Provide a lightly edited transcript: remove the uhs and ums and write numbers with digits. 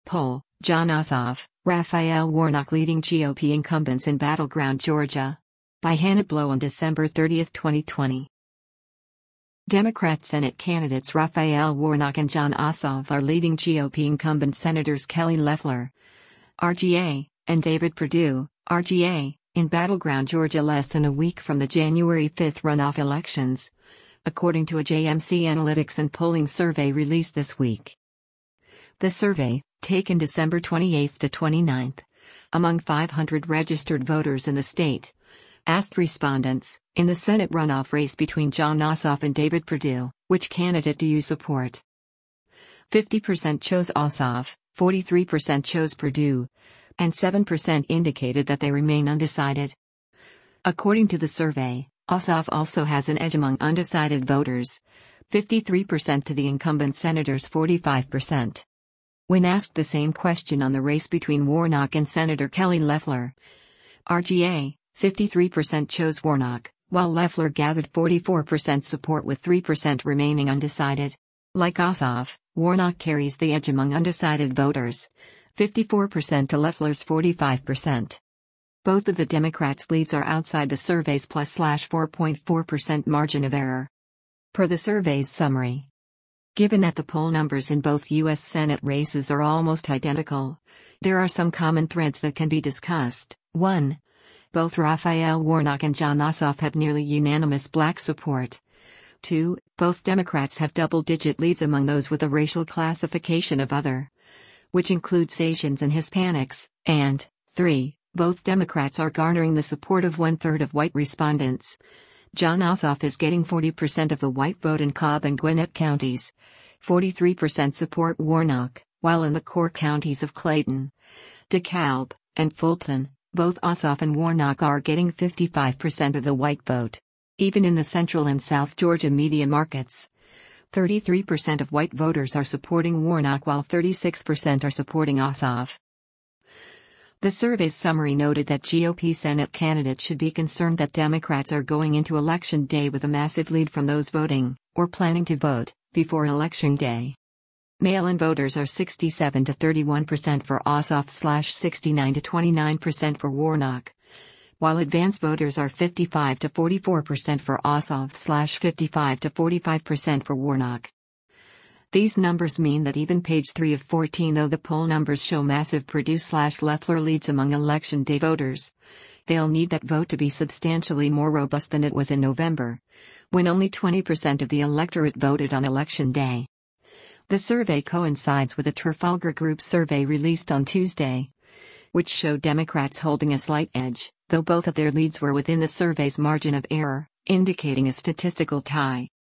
Poll, Jon Ossoff, Raphael Warnock leading GOP incumbents in battleground Georgia. By Hannah Blow on December 30, 2020. Democrat Senate candidates Raphael Warnock and Jon Ossoff are leading GOP incumbent Senators Kelly Loeffler, RGA, and David Perdue, RGA, in battleground Georgia less than a week from the January 5 runoff elections, according to a JMC Analytics and polling survey released this week. The survey, taken December 28 to 29, among 500 registered voters in the state, asked respondents, in the Senate runoff race between Jon Ossoff and David Perdue, which candidate do you support? 50% chose Ossoff, 43% chose Perdue, and 7% indicated that they remain undecided. According to the survey, Ossoff also has an edge among undecided voters, 53% to the incumbent senators' 45%. When asked the same question on the race between Warnock and Senator Kelly Loeffler, RGA, 53% chose Warnock, while Loeffler gathered 44% support with 3% remaining undecided. Like Ossoff, Warnock carries the edge among undecided voters, 54% to Loeffler's 45%. Both of the Democrats' leads are outside the survey's +4.4% margin of error. Per the survey's summary. Given that the poll numbers in both U.S. Senate races are almost identical, there are some common threads that can be discussed. 1. Both Raphael Warnock and Jon Ossoff have nearly unanimous black support. 2. Both Democrats have double-digit leads among those with a racial classification of other, which includes Asians and Hispanics, and 3. Both Democrats are garnering the support of one-third of white respondents. Jon Ossoff is getting 40% of the white vote in Cobb and Gwinnett counties. 43% support Warnock, while in the core counties of Clayton, DeKalb, and Fulton, both Ossoff and Warnock are getting 55% of the white vote. Even in the central and south Georgia media markets, 33% of white voters are supporting Warnock while 36% are supporting Ossoff. The survey's summary noted that GOP Senate candidates should be concerned that Democrats are going into Election Day with a massive lead from those voting, or planning to vote, before Election Day. Mail-in voters are 67 to 31% for Ossoff / 69 to 29% for Warnock, while advance voters are 55 to 44% for Ossoff / 55 to 45% for Warnock. These numbers mean that even page 3 of 14, though the poll numbers show massive Perdue / Loeffler leads among Election Day voters, they'll need that vote to be substantially more robust than it was in November, when only 20% of the electorate voted on Election Day. The survey coincides with a Trafalgar Group survey released on Tuesday, which showed Democrats holding a slight edge, though both of their leads were within the survey's margin of error, indicating a statistical tie.